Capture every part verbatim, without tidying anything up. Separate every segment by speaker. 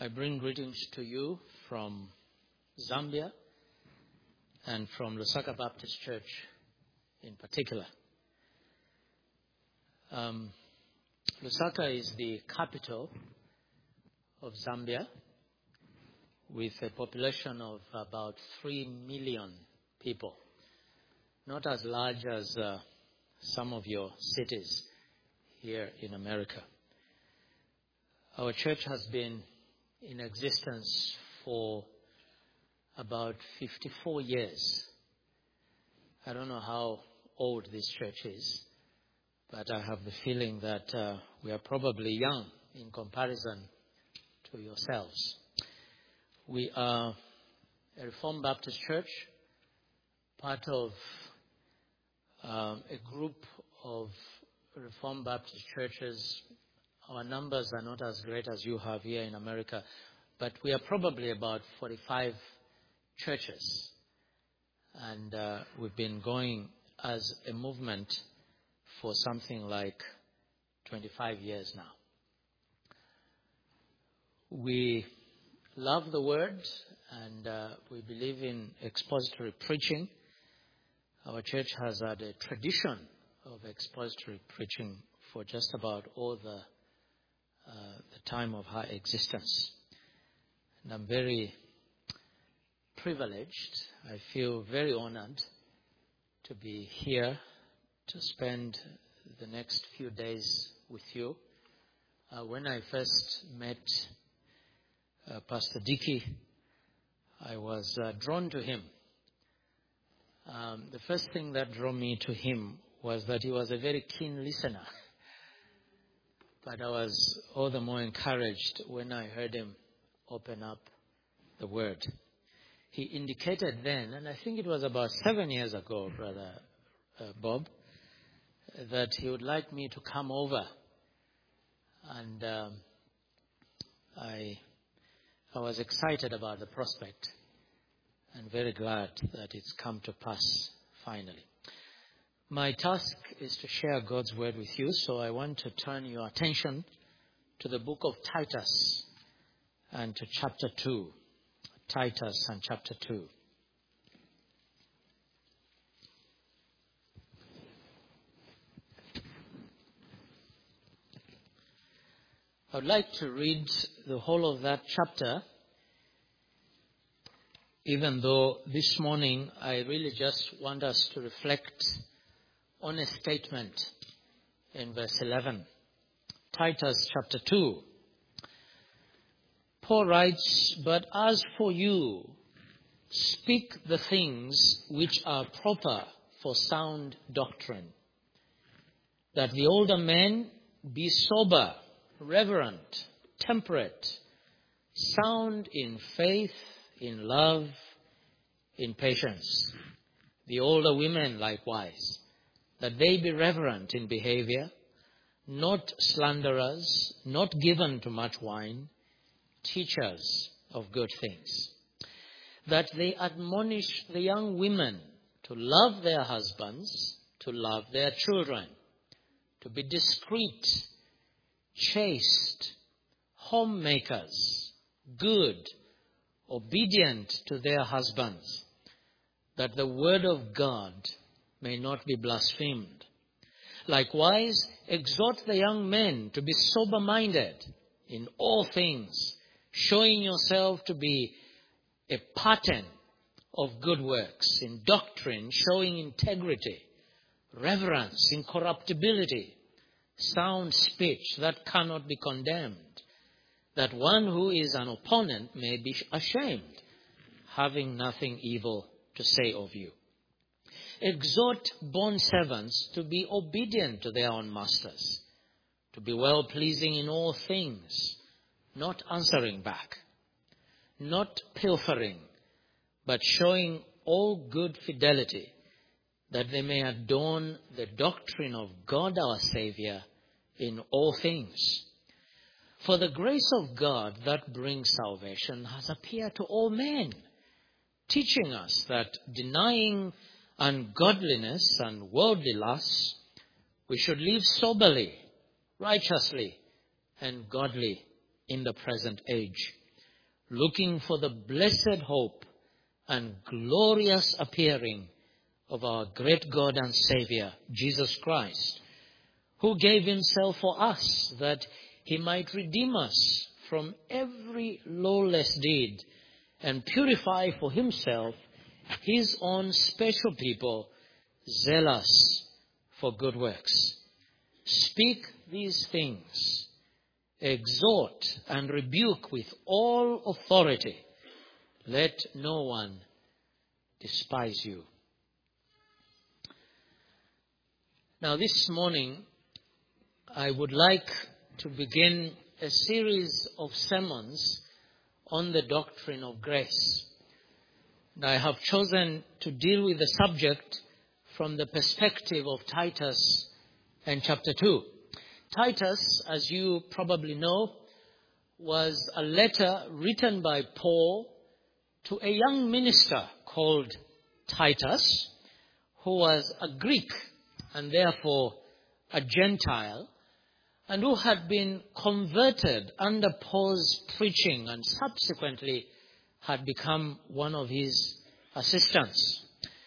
Speaker 1: I bring greetings to you from Zambia and from Lusaka Baptist Church in particular. Um, Lusaka is the capital of Zambia with a population of about three million people. Not as large as uh, some of your cities here in America. Our church has been in existence for about fifty-four years. I don't know how old this church is, but I have the feeling that uh, we are probably young in comparison to yourselves. We are a Reformed Baptist church, part of um, a group of Reformed Baptist churches. Our numbers are not as great as you have here in America, but we are probably about forty-five churches. And uh, we've been going as a movement for something like twenty-five years now. We love the Word and uh, we believe in expository preaching. Our church has had a tradition of expository preaching for just about all the Uh, the time of her existence. And I'm very privileged. I feel very honored to be here to spend the next few days with you. Uh, when I first met uh, Pastor Dickey, I was uh, drawn to him. Um, the first thing that drew me to him was that he was a very keen listener. But I was all the more encouraged when I heard him open up the Word. He indicated then, and I think it was about seven years ago, Brother uh, Bob, that he would like me to come over. And um, I, I was excited about the prospect and very glad that it's come to pass finally. My task is to share God's Word with you, so I want to turn your attention to the book of Titus and to chapter two. Titus and chapter two. I would like to read the whole of that chapter, even though this morning I really just want us to reflect on a statement in verse eleven. Titus chapter two. Paul writes, "But as for you, speak the things which are proper for sound doctrine, that the older men be sober, reverent, temperate, sound in faith, in love, in patience. The older women likewise, that they be reverent in behavior, not slanderers, not given to much wine, teachers of good things, that they admonish the young women to love their husbands, to love their children, to be discreet, chaste, homemakers, good, obedient to their husbands, that the word of God may not be blasphemed. Likewise, exhort the young men to be sober-minded in all things, showing yourself to be a pattern of good works, in doctrine, showing integrity, reverence, incorruptibility, sound speech that cannot be condemned, that one who is an opponent may be ashamed, having nothing evil to say of you. Exhort bondservants to be obedient to their own masters, to be well-pleasing in all things, not answering back, not pilfering, but showing all good fidelity, that they may adorn the doctrine of God our Savior in all things. For the grace of God that brings salvation has appeared to all men, teaching us that denying ungodliness and worldly lusts, we should live soberly, righteously, and godly in the present age, looking for the blessed hope and glorious appearing of our great God and Savior, Jesus Christ, who gave himself for us that he might redeem us from every lawless deed and purify for himself his own special people, zealous for good works. Speak these things, exhort and rebuke with all authority. Let no one despise you. Now this morning, I would like to begin a series of sermons on the doctrine of grace. And I have chosen to deal with the subject from the perspective of Titus and chapter two. Titus, as you probably know, was a letter written by Paul to a young minister called Titus, who was a Greek and therefore a Gentile, and who had been converted under Paul's preaching and subsequently had become one of his assistants.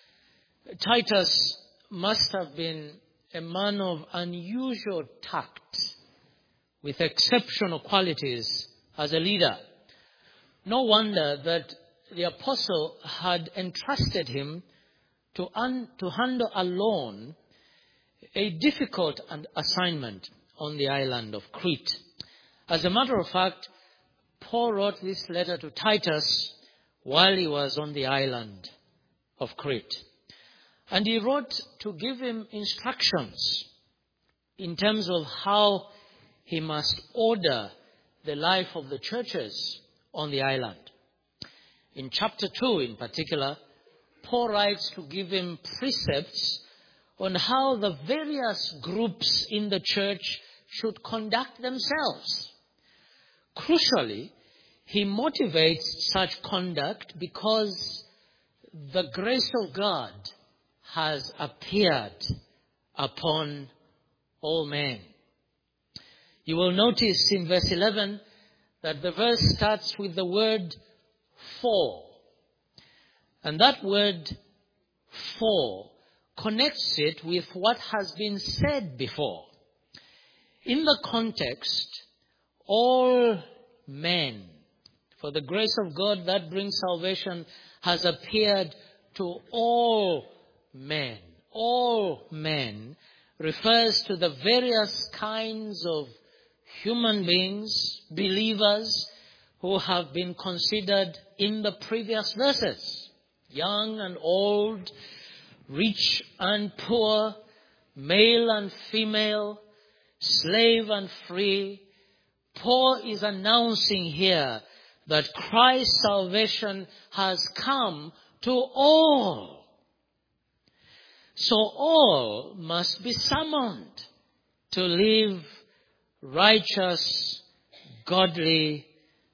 Speaker 1: Titus must have been a man of unusual tact, with exceptional qualities as a leader. No wonder that the apostle had entrusted him to, un- to handle alone a difficult assignment on the island of Crete. As a matter of fact, Paul wrote this letter to Titus while he was on the island of Crete. And he wrote to give him instructions in terms of how he must order the life of the churches on the island. In chapter two in particular, Paul writes to give him precepts on how the various groups in the church should conduct themselves. Crucially, he motivates such conduct because the grace of God has appeared upon all men. You will notice in verse eleven that the verse starts with the word for. And that word for connects it with what has been said before. In the context, all men, for the grace of God that brings salvation has appeared to all men. All men refers to the various kinds of human beings, believers, who have been considered in the previous verses. Young and old, rich and poor, male and female, slave and free. Paul is announcing here that Christ's salvation has come to all. So all must be summoned to live righteous, godly,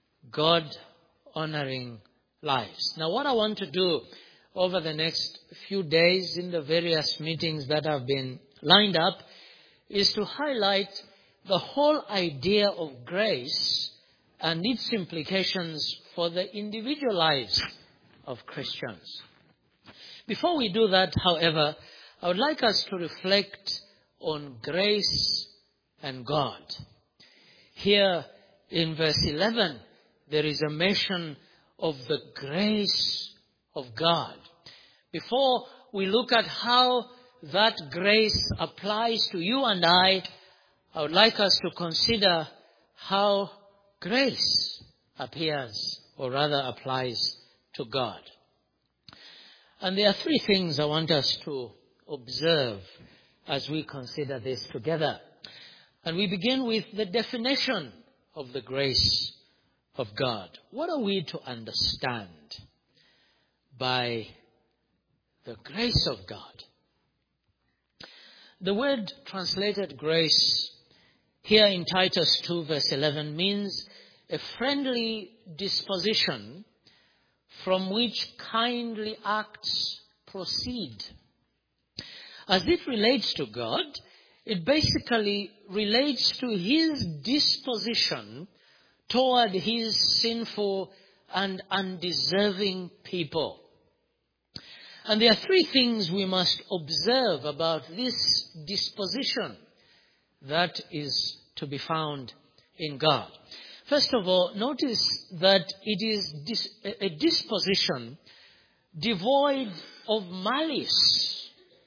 Speaker 1: God-honoring lives. Now, what I want to do over the next few days in the various meetings that have been lined up is to highlight the whole idea of grace and its implications for the individual lives of Christians. Before we do that, however, I would like us to reflect on grace and God. Here in verse eleven, there is a mention of the grace of God. Before we look at how that grace applies to you and I, I would like us to consider how grace appears, or rather applies to God. And there are three things I want us to observe as we consider this together. And we begin with the definition of the grace of God. What are we to understand by the grace of God? The word translated grace here in Titus two verse eleven means a friendly disposition from which kindly acts proceed. As it relates to God, it basically relates to his disposition toward his sinful and undeserving people. And there are three things we must observe about this disposition that is to be found in God. First of all, notice that it is dis- a disposition devoid of malice.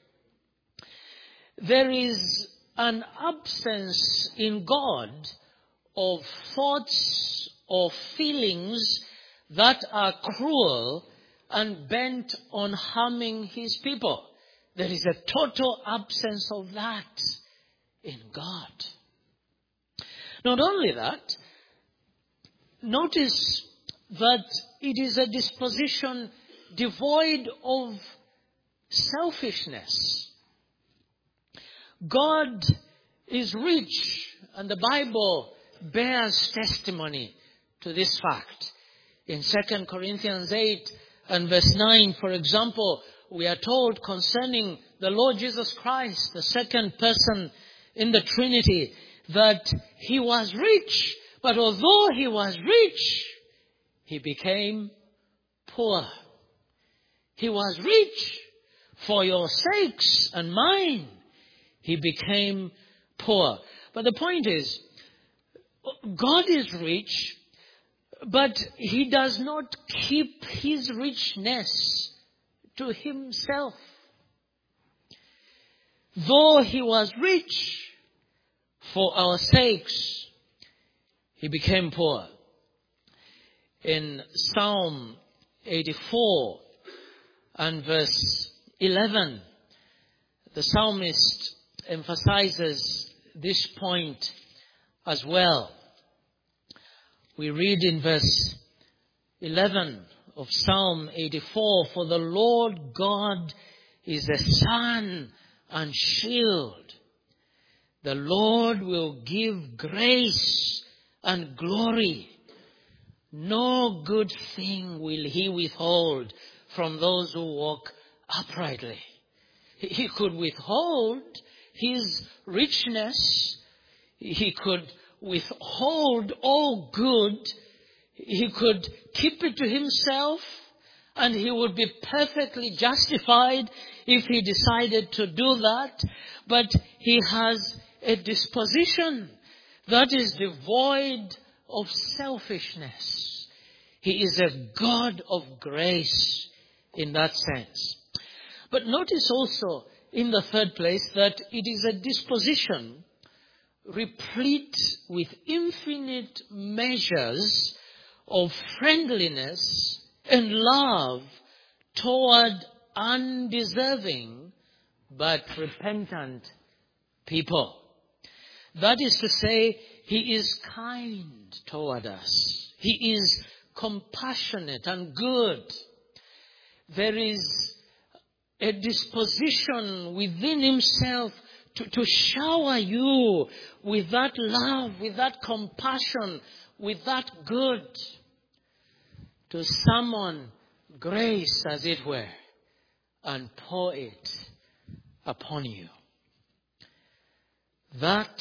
Speaker 1: There is an absence in God of thoughts or feelings that are cruel and bent on harming his people. There is a total absence of that in God. Not only that, notice that it is a disposition devoid of selfishness. God is rich, and the Bible bears testimony to this fact. In Second Corinthians eight and verse nine, for example, we are told concerning the Lord Jesus Christ, the second person in the Trinity, that he was rich, but although he was rich, he became poor. He was rich for your sakes and mine. He became poor. But the point is, God is rich, but he does not keep his richness to himself. Though he was rich, for our sakes, he became poor. In Psalm eighty-four and verse eleven, the psalmist emphasizes this point as well. We read in verse eleven of Psalm eighty-four, "For the Lord God is a sun and shield. The Lord will give grace and glory. No good thing will he withhold from those who walk uprightly." He could withhold his richness. He could withhold all good. He could keep it to himself, and he would be perfectly justified if he decided to do that. But he has a disposition that is devoid of selfishness. He is a God of grace in that sense. But notice also, in the third place, that it is a disposition replete with infinite measures of friendliness and love toward undeserving but repentant people. That is to say, he is kind toward us. He is compassionate and good. There is a disposition within himself to, to shower you with that love, with that compassion, with that good, to summon grace, as it were, and pour it upon you. That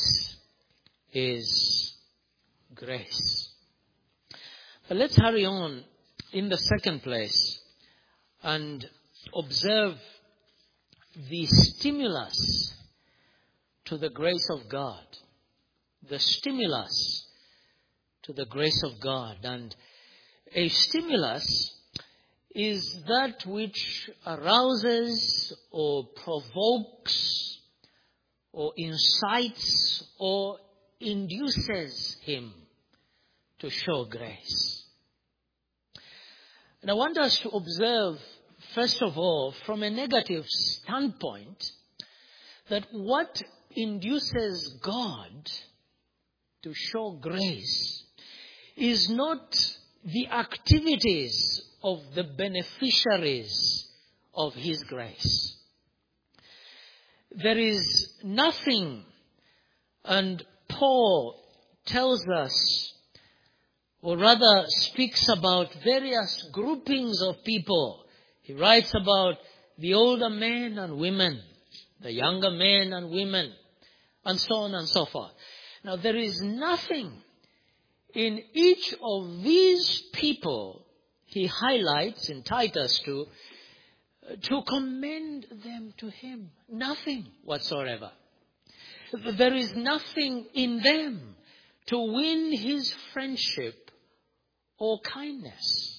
Speaker 1: is grace. But let's hurry on in the second place and observe the stimulus to the grace of God. The stimulus to the grace of God. And a stimulus is that which arouses or provokes or incites or induces him to show grace. And I want us to observe, first of all, from a negative standpoint, that what induces God to show grace is not the activities of the beneficiaries of his grace. There is nothing, and Paul tells us, or rather speaks about various groupings of people. He writes about the older men and women, the younger men and women, and so on and so forth. Now, there is nothing in each of these people he highlights in Titus two, to commend them to him. Nothing whatsoever. There is nothing in them to win his friendship or kindness.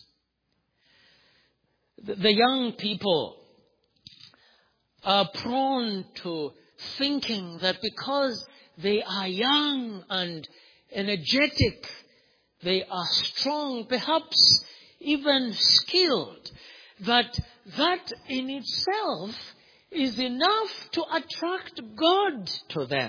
Speaker 1: The young people are prone to thinking that because they are young and energetic, they are strong, perhaps even skilled, that that in itself is enough to attract God to them.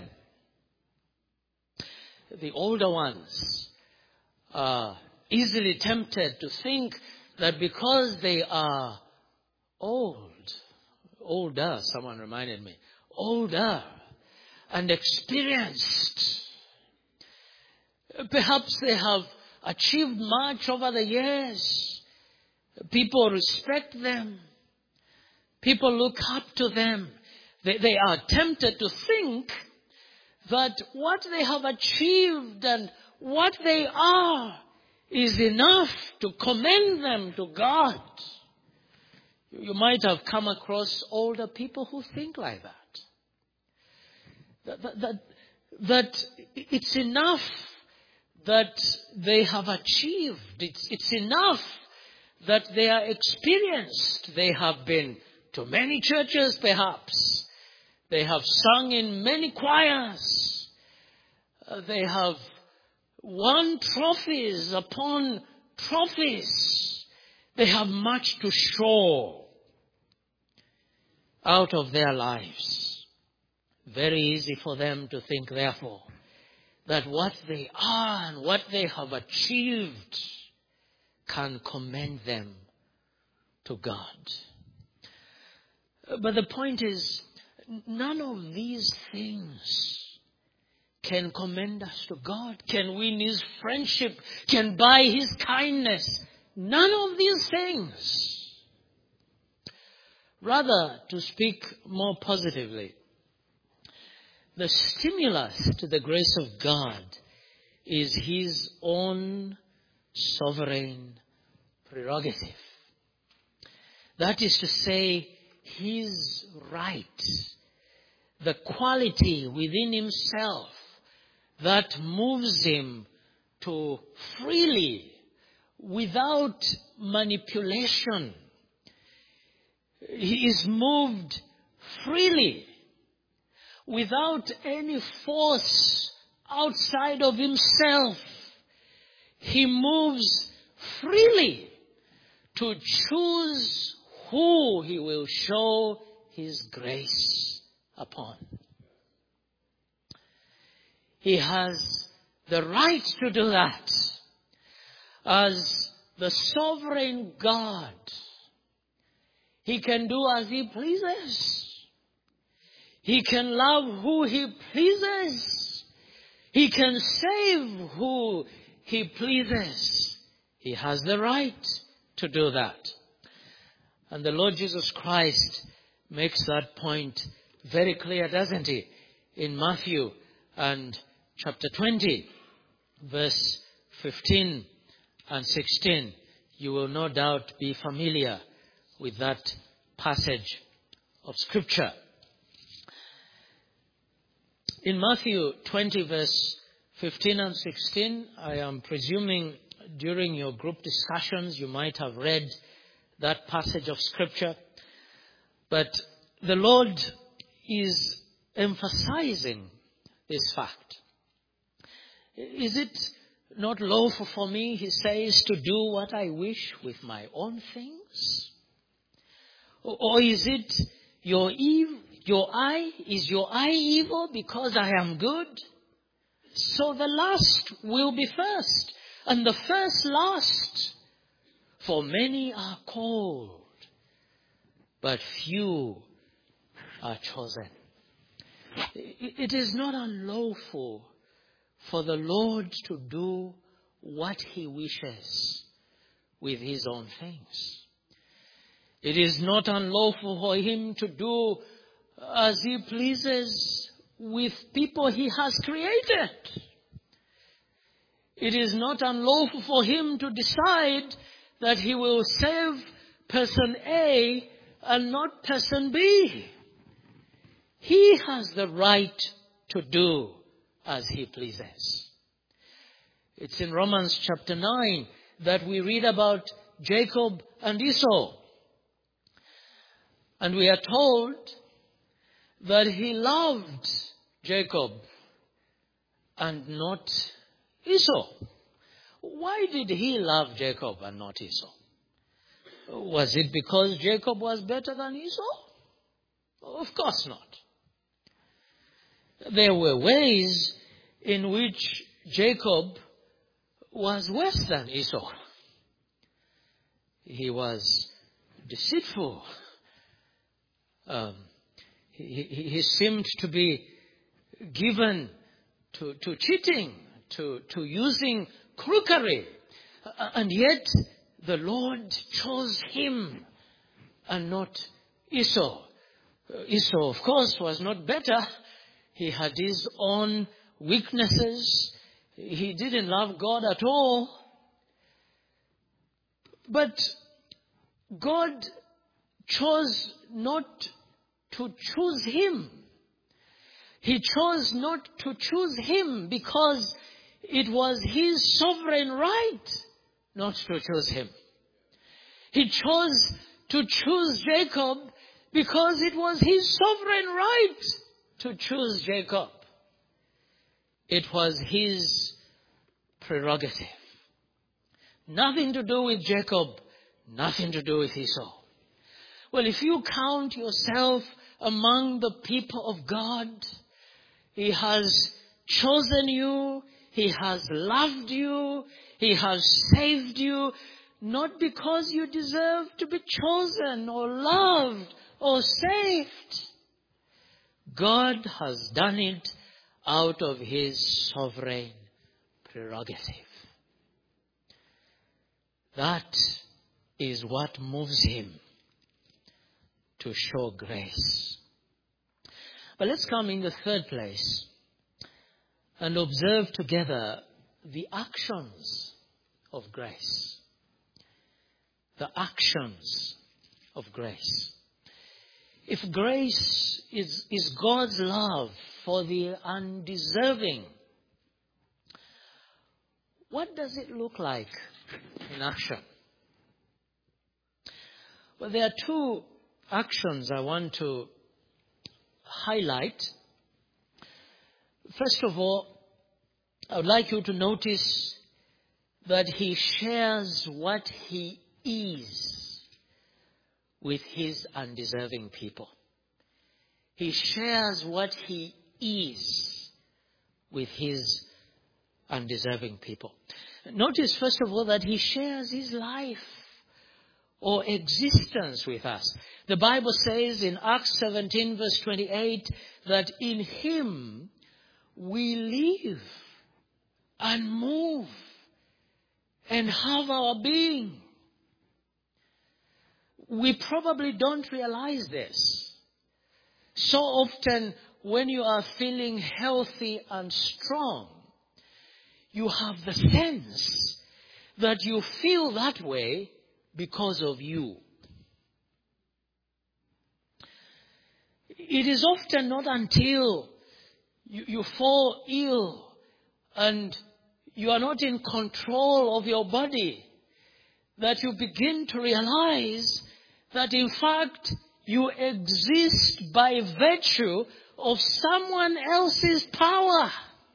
Speaker 1: The older ones are easily tempted to think that because they are old, older, someone reminded me, older and experienced, perhaps they have achieved much over the years. People respect them. People look up to them. They, they are tempted to think that what they have achieved and what they are is enough to commend them to God. You might have come across older people who think like that. That, that, that, that it's enough that they have achieved. It's, it's enough that they are experienced. They have been to many churches, perhaps. They have sung in many choirs. Uh, they have won trophies upon trophies. They have much to show out of their lives. Very easy for them to think, therefore, that what they are and what they have achieved can commend them to God. But the point is, none of these things can commend us to God, can win his friendship, can buy his kindness. None of these things. Rather, to speak more positively, the stimulus to the grace of God is his own sovereign prerogative. That is to say, his right, the quality within himself that moves him to freely, without manipulation. He is moved freely, without any force outside of himself. He moves freely to choose who he will show his grace upon. He has the right to do that as the sovereign God. He can do as he pleases. He can love who he pleases. He can save who he pleases. He has the right to do that. And the Lord Jesus Christ makes that point very clear, doesn't he? In Matthew and chapter twenty, verse fifteen and sixteen. You will no doubt be familiar with that passage of Scripture. In Matthew twenty, verse fifteen and sixteen, I am presuming during your group discussions you might have read that passage of Scripture. But the Lord is emphasizing this fact. Is it not lawful for me, he says, to do what I wish with my own things? Or is it your evil, your eye, is your eye evil because I am good? So the last will be first, and the first last. For many are called, but few are chosen. It is not unlawful for the Lord to do what he wishes with his own things. It is not unlawful for him to do as he pleases with people he has created. It is not unlawful for him to decide that he will save person A and not person B. He has the right to do as he pleases. It's in Romans chapter nine that we read about Jacob and Esau. And we are told that he loved Jacob and not Esau. Why did he love Jacob and not Esau? Was it because Jacob was better than Esau? Of course not. There were ways in which Jacob was worse than Esau. He was deceitful. Um, he, he, he seemed to be given to, to cheating, to, to using crookery. And yet the Lord chose him and not Esau. Esau, of course, was not better. He had his own weaknesses. He didn't love God at all. But God chose not to choose him. He chose not to choose him because it was his sovereign right not to choose him. He chose to choose Jacob because it was his sovereign right to choose Jacob. It was his prerogative. Nothing to do with Jacob, nothing to do with Esau. Well, if you count yourself among the people of God, he has chosen you, he has loved you, he has saved you, not because you deserve to be chosen or loved or saved. God has done it out of his sovereign prerogative. That is what moves him to show grace. But let's come in the third place and observe together the actions of grace. The actions of grace. If grace is, is God's love for the undeserving, what does it look like in action? Well, there are two actions I want to highlight. First of all, I would like you to notice that he shares what he is with his undeserving people. He shares what he is with his undeserving people. Notice, first of all, that he shares his life or existence with us. The Bible says in Acts seventeen verse twenty-eight that in him we live and move and have our being. We probably don't realize this. So often when you are feeling healthy and strong, you have the sense that you feel that way because of you. It is often not until you, you fall ill and you are not in control of your body that you begin to realize that in fact you exist by virtue of someone else's power.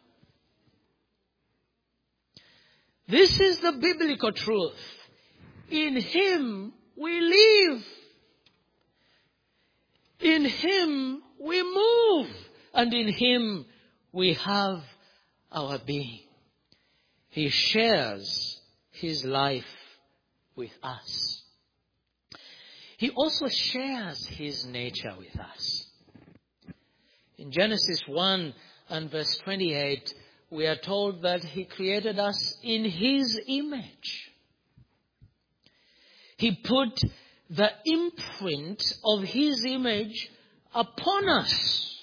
Speaker 1: This is the biblical truth. In him we live. In him we move. And in him we have our being. He shares his life with us. He also shares his nature with us. In Genesis one and verse twenty-eight, we are told that he created us in his image. He put the imprint of his image upon us.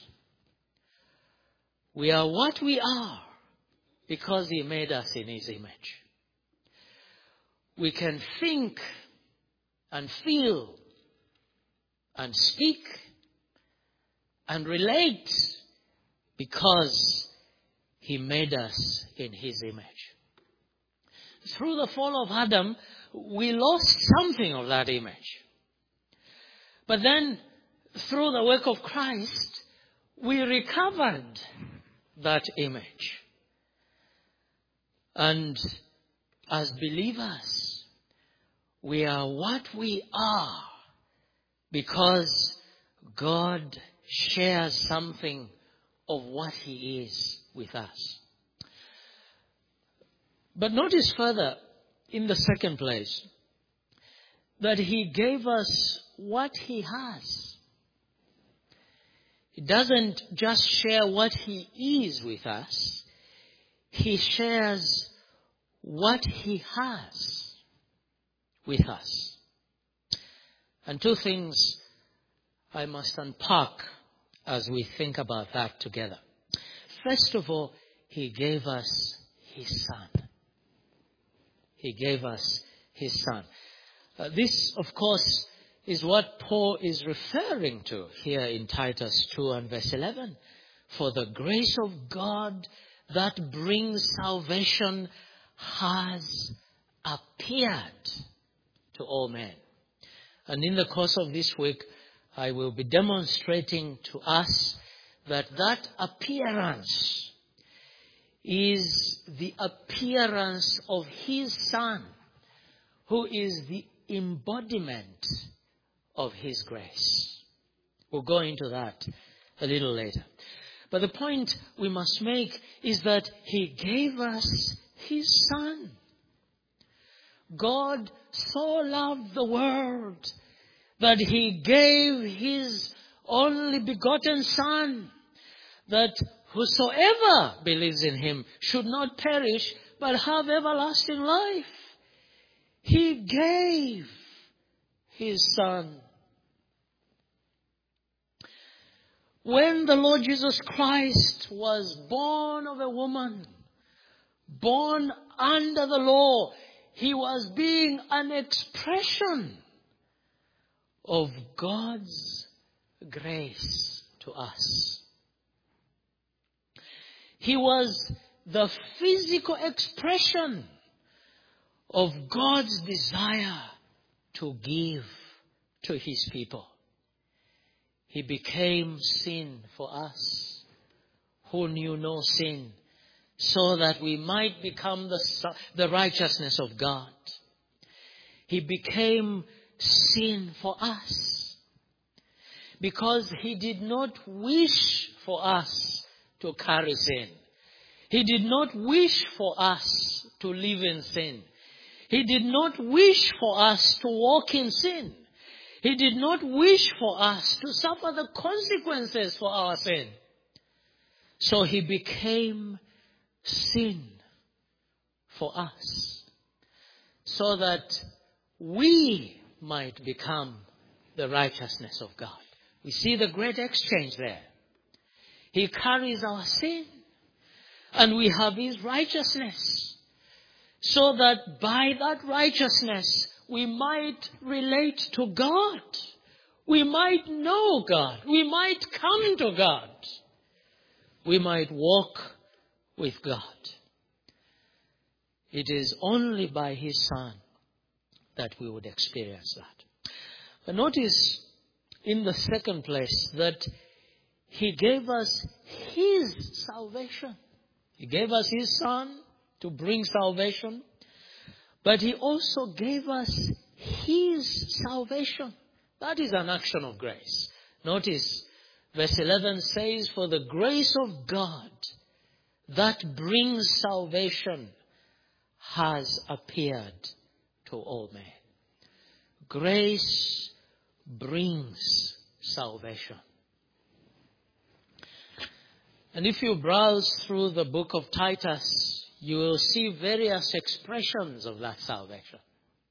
Speaker 1: We are what we are because he made us in his image. we can think and feel and speak and relate because He made us in His image. Through the fall of Adam, we lost something of that image. But then, through the work of Christ, we recovered that image. And as believers, we are what we are because God shares something of what He is with us. But notice further, in the second place, that He gave us what He has. He doesn't just share what He is with us. He shares what He has with us. And two things I must unpack as we think about that together. First of all, He gave us His Son. He gave us His Son. Uh, this, of course, is what Paul is referring to here in Titus two and verse eleven. For the grace of God that brings salvation has appeared to all men. And in the course of this week, I will be demonstrating to us that that appearance is the appearance of His Son, who is the embodiment of His grace. We'll go into that a little later. But the point we must make is that He gave us His Son. God so loved the world that He gave His only begotten Son, that whosoever believes in Him should not perish but have everlasting life. He gave His Son. When the Lord Jesus Christ was born of a woman, born under the law, He was being an expression of God's grace to us. He was the physical expression of God's desire to give to His people. He became sin for us who knew no sin, so that we might become the, the righteousness of God. He became sin for us because He did not wish for us to carry sin. He did not wish for us to live in sin. He did not wish for us to walk in sin. He did not wish for us to suffer the consequences for our sin. So He became sin for us, so that we might become the righteousness of God. We see the great exchange there. He carries our sin, and we have His righteousness, so that by that righteousness we might relate to God. We might know God. We might come to God. We might walk with God. It is only by His Son that we would experience that. But notice in the second place that He gave us His salvation. He gave us His Son to bring salvation, but He also gave us His salvation. That is an action of grace. Notice verse eleven says, for the grace of God that brings salvation has appeared to all men. Grace brings salvation. And if you browse through the book of Titus, you will see various expressions of that salvation.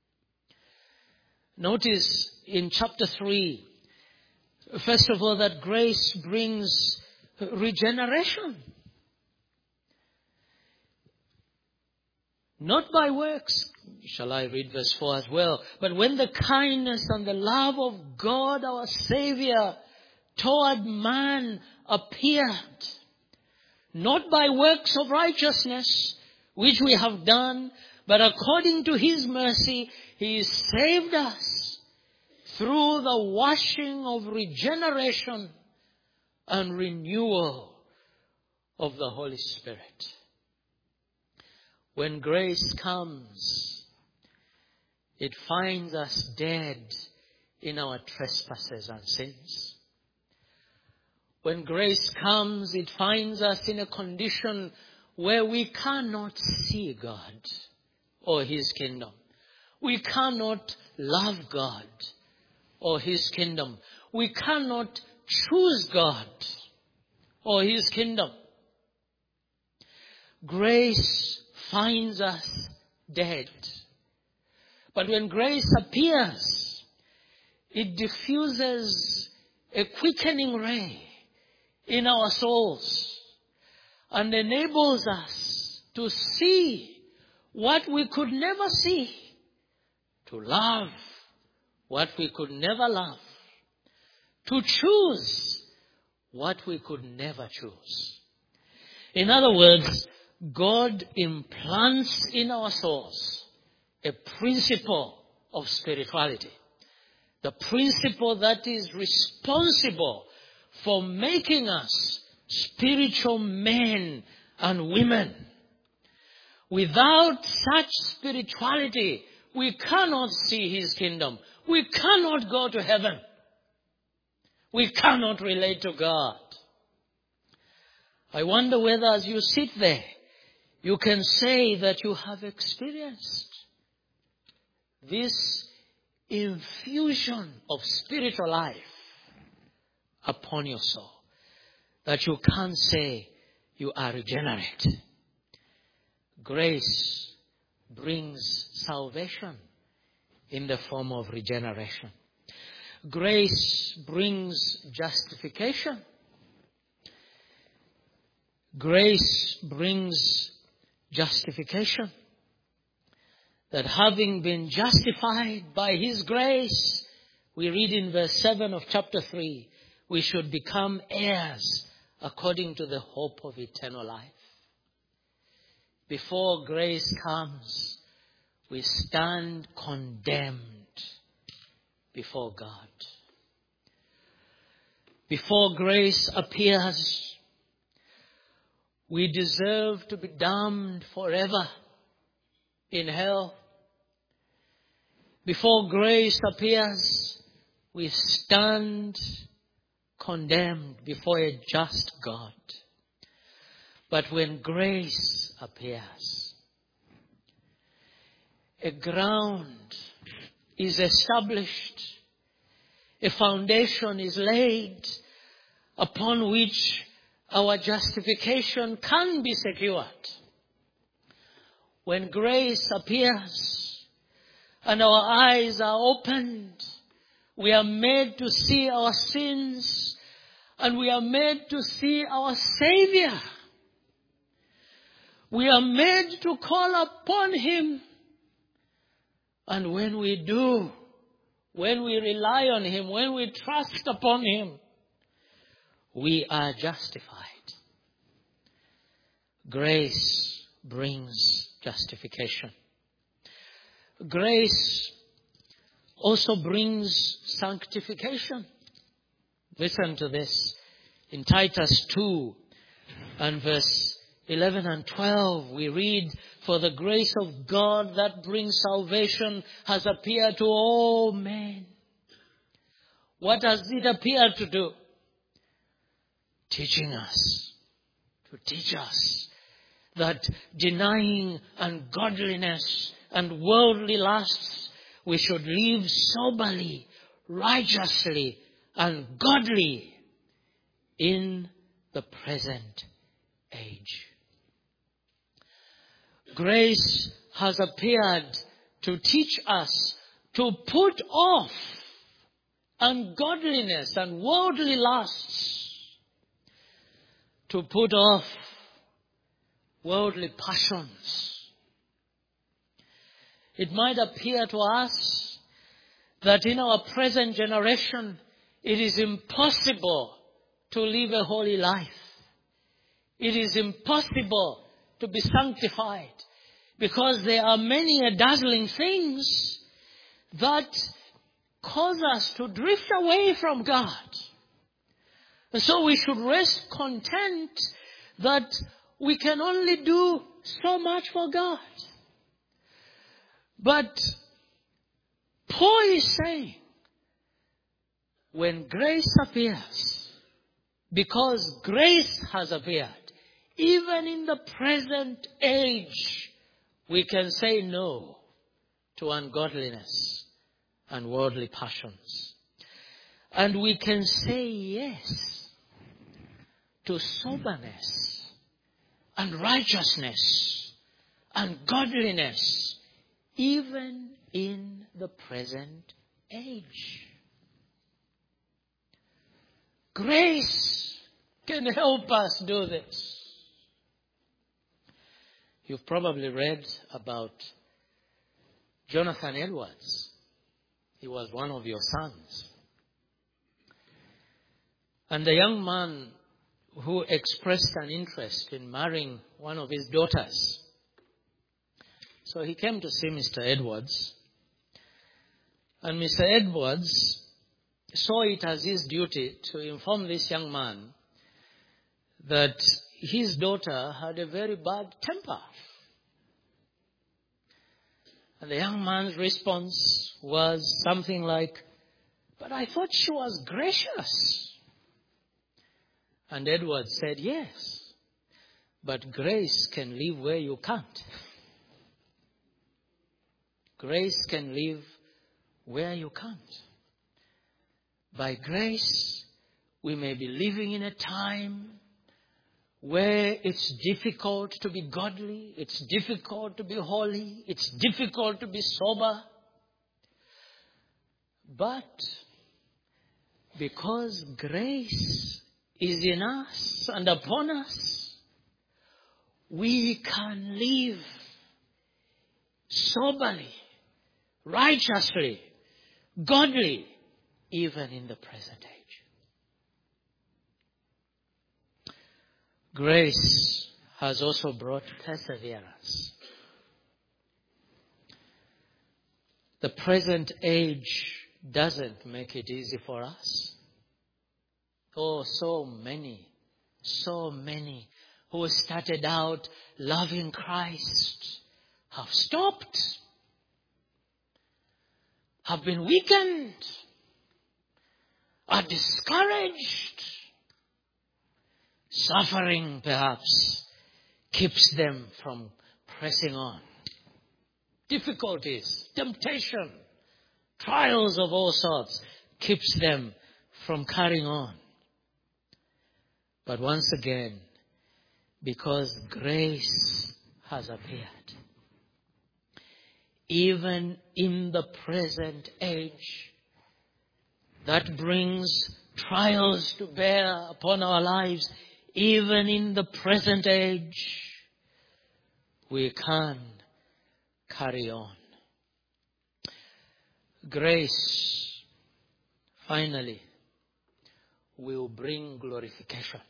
Speaker 1: Notice in chapter three, first of all, that grace brings regeneration. Not by works, Shall I read verse four as well? But when the kindness and the love of God our Savior toward man appeared, not by works of righteousness, which we have done, but according to His mercy, He saved us through the washing of regeneration and renewal of the Holy Spirit. When grace comes, it finds us dead in our trespasses and sins. When grace comes, it finds us in a condition where we cannot see God or His kingdom. We cannot love God or His kingdom. We cannot choose God or His kingdom. Grace finds us dead. But when grace appears, it diffuses a quickening ray in our souls and enables us to see what we could never see, to love what we could never love, to choose what we could never choose. In other words, God implants in our souls a principle of spirituality, the principle that is responsible for making us spiritual men and women. Without such spirituality, we cannot see His kingdom. We cannot go to heaven. We cannot relate to God. I wonder whether as you sit there, you can say that you have experienced this infusion of spiritual life upon your soul, that you can't say you are regenerate. Grace brings salvation in the form of regeneration. Grace brings justification. Grace brings justification. That having been justified by His grace, we read in verse seven of chapter three, we should become heirs according to the hope of eternal life. Before grace comes, we stand condemned before God. Before grace appears, we deserve to be damned forever in hell. Before grace appears, we stand condemned before a just God. But when grace appears, a ground is established, a foundation is laid upon which our justification can be secured. When grace appears and our eyes are opened, we are made to see our sins and we are made to see our Savior. We are made to call upon Him. And when we do, when we rely on Him, when we trust upon Him, we are justified. Grace brings justification. Grace also brings sanctification. Listen to this. In Titus two and verse eleven and twelve, we read, "For the grace of God that brings salvation has appeared to all men." What does it appear to do? Teaching us, to teach us that denying ungodliness and worldly lusts, we should live soberly, righteously, and godly in the present age. Grace has appeared to teach us to put off ungodliness and worldly lusts, to put off worldly passions. It might appear to us that in our present generation, it is impossible to live a holy life. It is impossible to be sanctified because there are many dazzling things that cause us to drift away from God. And so we should rest content that we can only do so much for God. But Paul is saying, when grace appears, because grace has appeared, even in the present age, we can say no to ungodliness and worldly passions. And we can say yes to soberness and righteousness and godliness, even in the present age. Grace can help us do this. You've probably read about Jonathan Edwards. He was one of your sons. And the young man who expressed an interest in marrying one of his daughters. So he came to see Mister Edwards. And Mister Edwards saw it as his duty to inform this young man that his daughter had a very bad temper. And the young man's response was something like, "But I thought she was gracious." And Edward said, "Yes, but grace can live where you can't. Grace can live where you can't. By grace, we may be living in a time where it's difficult to be godly, it's difficult to be holy, it's difficult to be sober. But because grace is in us and upon us, we can live soberly, righteously, godly, even in the present age. Grace has also brought perseverance. The present age doesn't make it easy for us. Oh, so many, so many who started out loving Christ have stopped, have been weakened, are discouraged. Suffering, perhaps, keeps them from pressing on. Difficulties, temptation, trials of all sorts keeps them from carrying on. But once again, because grace has appeared, even in the present age, that brings trials to bear upon our lives. Even in the present age, we can carry on. Grace, finally, will bring glorification.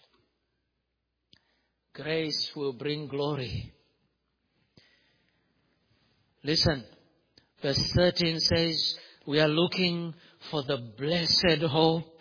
Speaker 1: Grace will bring glory. Listen, verse thirteen says, we are looking for the blessed hope.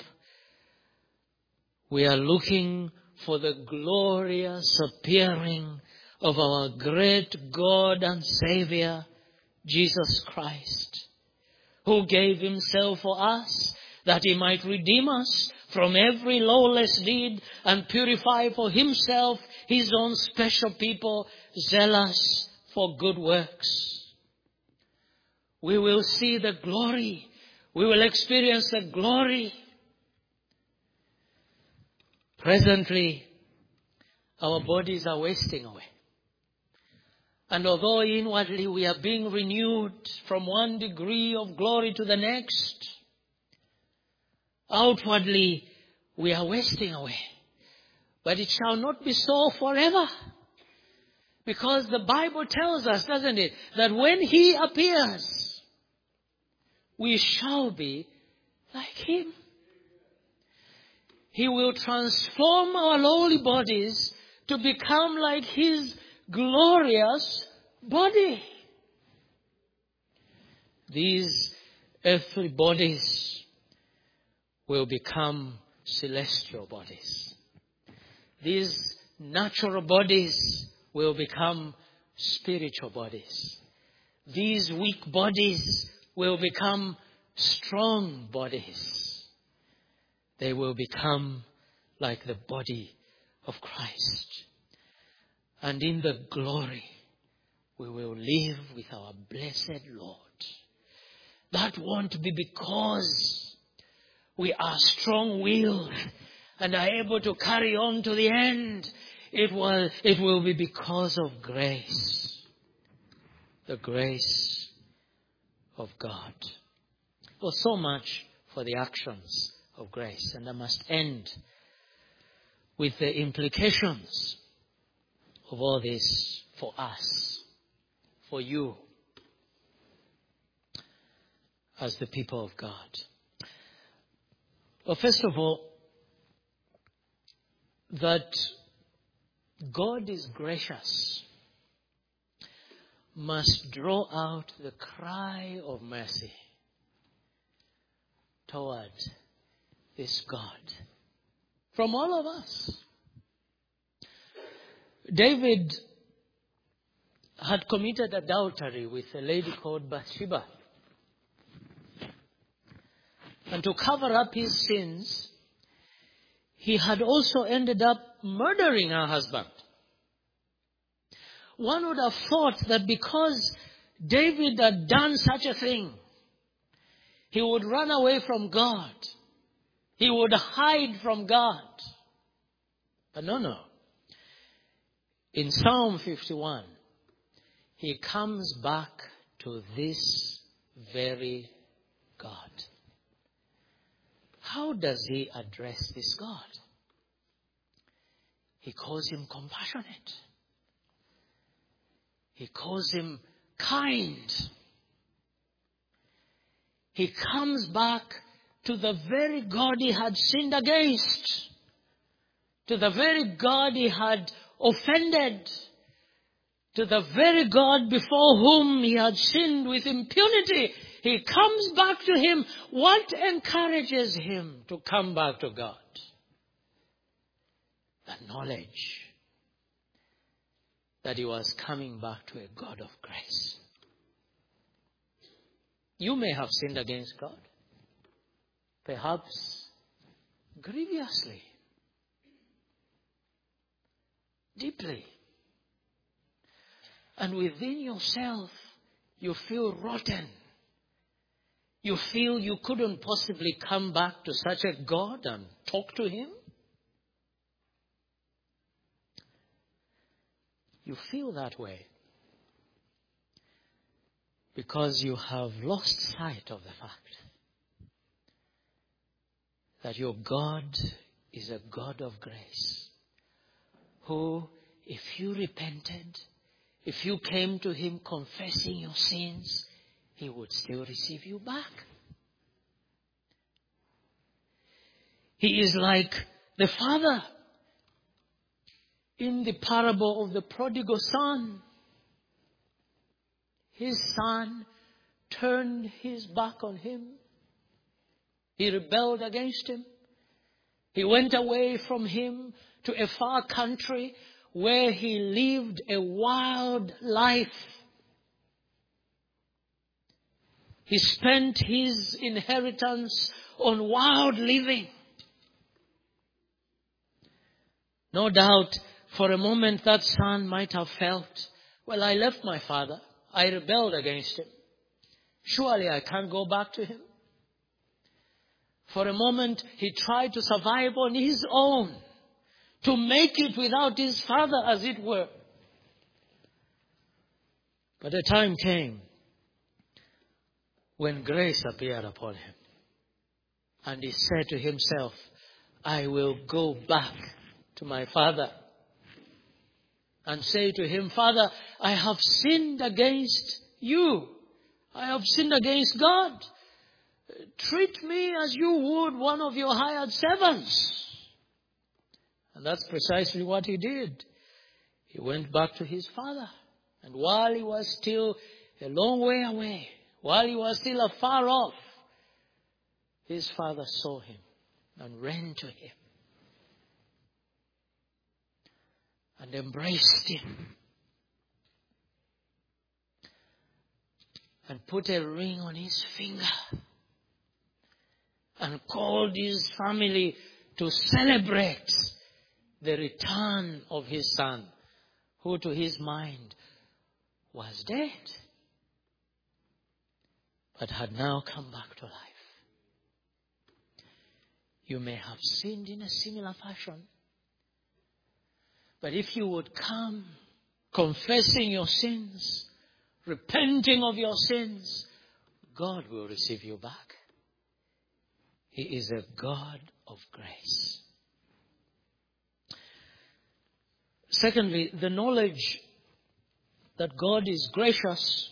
Speaker 1: We are looking for the glorious appearing of our great God and Savior, Jesus Christ, who gave himself for us that he might redeem us from every lawless deed and purify for himself his own special people, zealous for good works. We will see the glory. We will experience the glory. Presently, our bodies are wasting away. And although inwardly we are being renewed from one degree of glory to the next, outwardly we are wasting away. But it shall not be so forever. Because the Bible tells us, doesn't it, that when He appears, we shall be like Him. He will transform our lowly bodies to become like His glorious body. These earthly bodies will become celestial bodies. These natural bodies will become spiritual bodies. These weak bodies will become strong bodies. They will become like the body of Christ. And in the glory, we will live with our blessed Lord. That won't be because we are strong-willed and are able to carry on to the end. It will, it will be because of grace. The grace of God. Well, so much for the actions of grace. And I must end with the implications of all this for us, for you, as the people of God. Well, first of all, that God is gracious must draw out the cry of mercy toward this God from all of us. David had committed adultery with a lady called Bathsheba. And to cover up his sins, he had also ended up murdering her husband. One would have thought that because David had done such a thing, he would run away from God. He would hide from God. But no, no. In Psalm fifty-one, he comes back to this very God. How does he address this God? He calls him compassionate. He calls him kind. He comes back to the very God he had sinned against, to the very God he had offended, to the very God before whom he had sinned with impunity. He comes back to him. What encourages him to come back to God? The knowledge that he was coming back to a God of grace. You may have sinned against God, perhaps grievously, deeply. And within yourself, you feel rotten. You feel you couldn't possibly come back to such a God and talk to him. You feel that way because you have lost sight of the fact that your God is a God of grace, who, if you repented, if you came to him confessing your sins, he would still receive you back. He is like the father in the parable of the prodigal son. His son turned his back on him. He rebelled against him. He went away from him to a far country where he lived a wild life. He spent his inheritance on wild living. No doubt, for a moment, that son might have felt, well, I left my father. I rebelled against him. Surely I can't go back to him. For a moment, he tried to survive on his own, to make it without his father, as it were. But a time came when grace appeared upon him. And he said to himself, I will go back to my father. and say to him, Father, I have sinned against you. I have sinned against God. Treat me as you would one of your hired servants. And that's precisely what he did. He went back to his father. And while he was still a long way away, while he was still afar off, his father saw him and ran to him and embraced him and put a ring on his finger and called his family to celebrate the return of his son, who to his mind was dead, but had now come back to life. You may have sinned in a similar fashion, but if you would come confessing your sins, repenting of your sins, God will receive you back. He is a God of grace. Secondly, the knowledge that God is gracious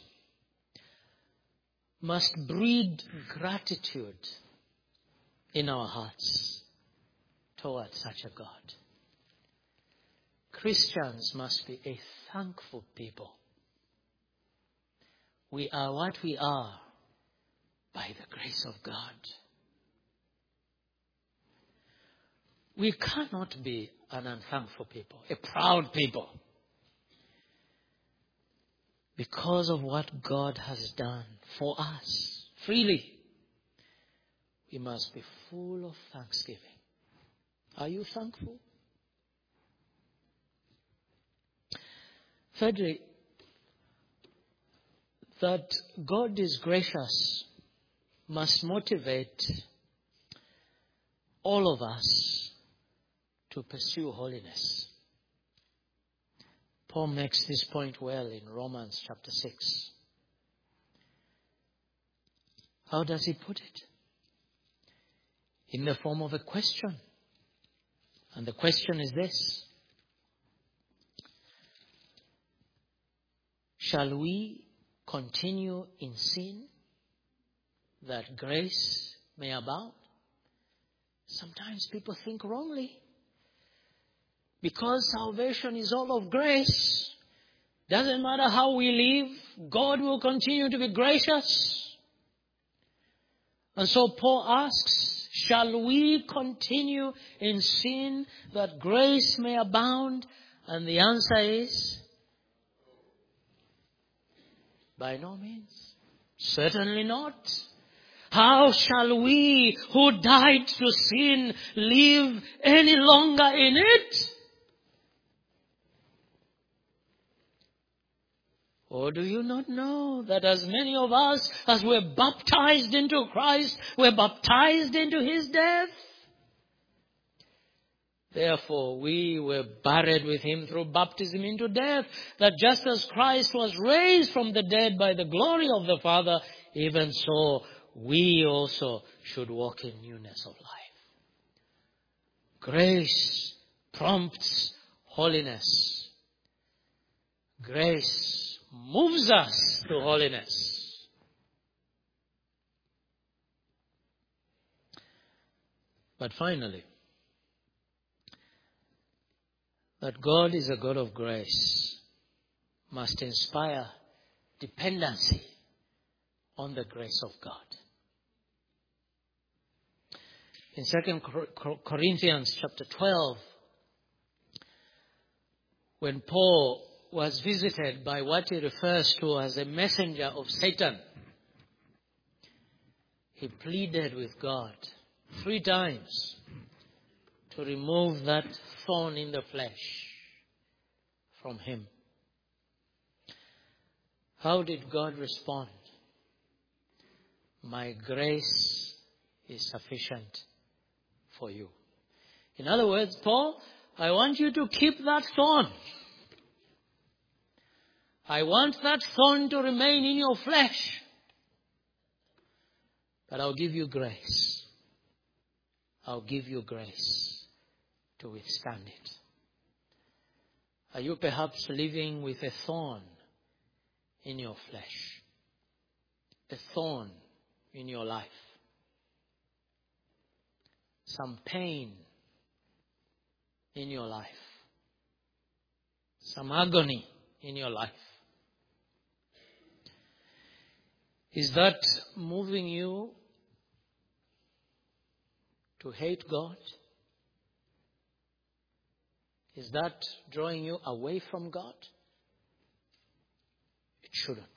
Speaker 1: must breed gratitude in our hearts towards such a God. Christians must be a thankful people. We are what we are by the grace of God. We cannot be an unthankful people, a proud people, because of what God has done for us freely. We must be full of thanksgiving. Are you thankful? Thirdly, that God is gracious must motivate all of us to pursue holiness. Paul makes this point well in Romans chapter six. How does he put it? In the form of a question. And the question is this: shall we continue in sin that grace may abound? Sometimes people think wrongly. Because salvation is all of grace, doesn't matter how we live, God will continue to be gracious. And so Paul asks, shall we continue in sin that grace may abound? And the answer is, by no means. Certainly not. How shall we who died to sin live any longer in it? Or do you not know that as many of us as were baptized into Christ were baptized into his death? Therefore, we were buried with him through baptism into death, that just as Christ was raised from the dead by the glory of the Father, even so we also should walk in newness of life. Grace prompts holiness. Grace moves us to holiness. But finally, that God is a God of grace must inspire dependency on the grace of God. In Second Corinthians chapter twelve, when Paul was visited by what he refers to as a messenger of Satan, he pleaded with God three times to remove that thorn in the flesh from him. How did God respond? My grace is sufficient for you. In other words, Paul, I want you to keep that thorn. I want that thorn to remain in your flesh. But I'll give you grace. I'll give you grace to withstand it. Are you perhaps living with a thorn in your flesh? A thorn in your life? Some pain in your life? Some agony in your life? Is that moving you to hate God? Is that drawing you away from God? It shouldn't.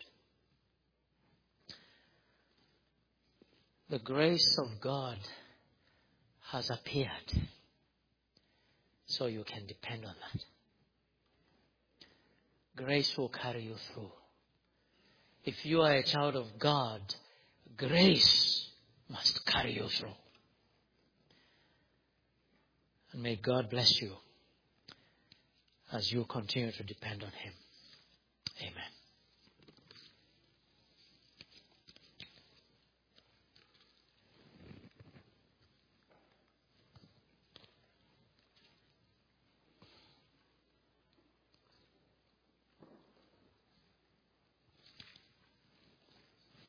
Speaker 1: The grace of God has appeared, so you can depend on that. Grace will carry you through. If you are a child of God, grace must carry you through. And may God bless you as you continue to depend on Him. Amen.